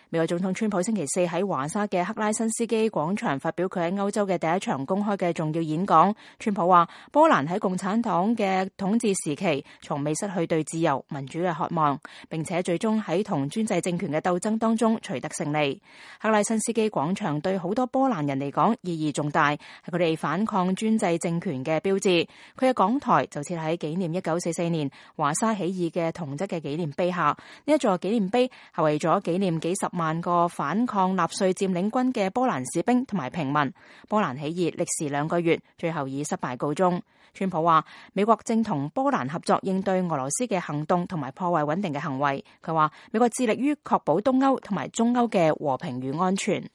美國總統川普星期四喺華沙嘅克拉辛斯基廣場發表佢喺歐洲嘅第一場公開嘅重要演講。川普話：波蘭喺共產黨嘅統治時期，從未失去對自由民主嘅渴望，並且最終喺同專制政權嘅鬥爭當中取得勝利。克拉辛斯基廣場對好多波蘭人嚟講意義重大，係佢哋反抗專制政權嘅標誌。佢嘅講台就設喺紀念1944年華沙起義嘅銅質嘅紀念碑下。呢一座紀念碑係為咗紀念幾十萬個反抗納粹佔領軍嘅波蘭士兵同埋平民。波蘭起義歷時2個月，最後以失敗告終。川普話：美國正同波蘭合作應對俄羅斯嘅行動同埋破壞穩定嘅行為。佢話：美國致力於確保東歐同埋中歐嘅和平與安全。